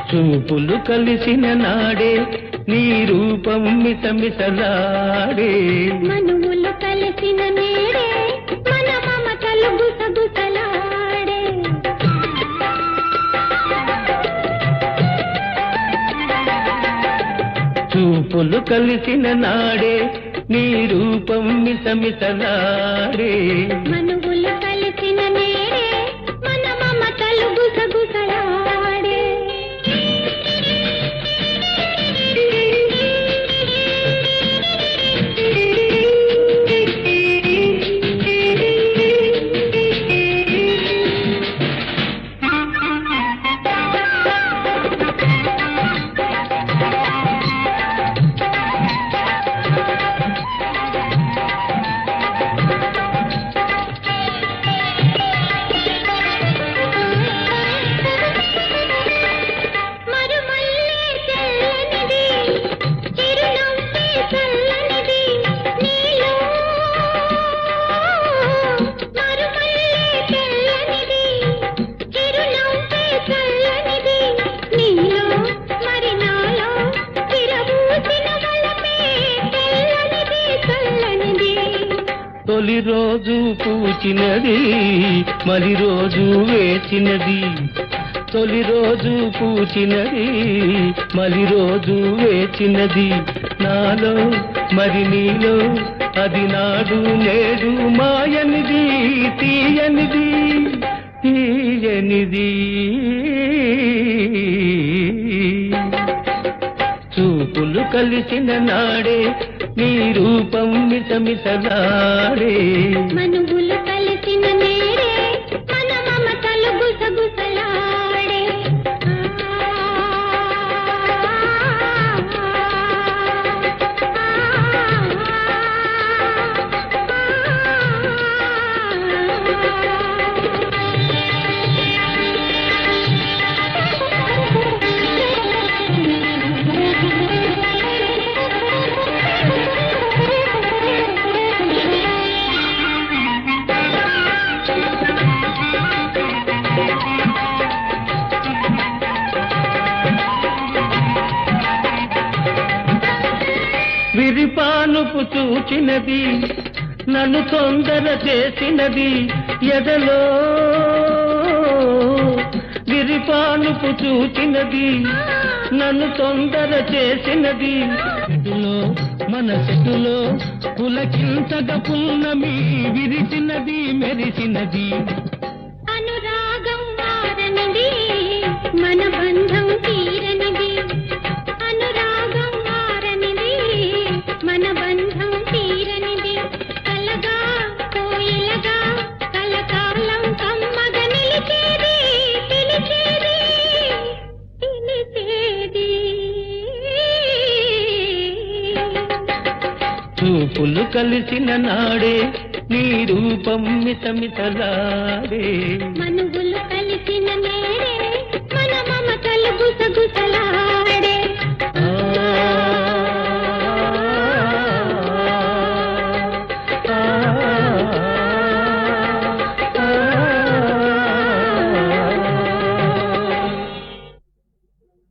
చూపులు కలిసిన నాడే నీ రూపం మిసమిసలాడే మనువులు కలిసిన నేడే మన మమతలు గుసగుసలాడే చూపులు కలిసిన నాడే నీ రూపం మిసమిసలాడే మనువులు కలిసిన నేడే మన మమతలు గుసగుసలాడే తొలి రోజు పూచినది మరి రోజు వేచినది తొలి రోజు పూచినది మరి రోజు వేచినది నాలో మరి నీలో అది నాడు నేడు మాయనిది తీయనిది తీయనిది చూపులు కలిసిన నాడే నీ రూపం మిసమిసలాడే మనువులు కలిసిన నేడే మన మమతలు గుసగుసలాడే విరిపానుపు చూచినది నన్ను తొందర చేసినది ఎదలో విరిపానుపు చూచినది నన్ను తొందర చేసినది మనసులో పులకింతగా పున్నమి విరిసినది మెరిసినది అనురాగం మారనిది మన బంధం తీరనిది అనురాగం మారనిది మన బంధం తీరనిది కలగా కోయిలగా కలకాలం కమ్మగా నిలిచేది పిలిచేది పిలిచేది చూపులు కలిసిన నాడే నీ రూపం మిసమిసలాడే మనువులు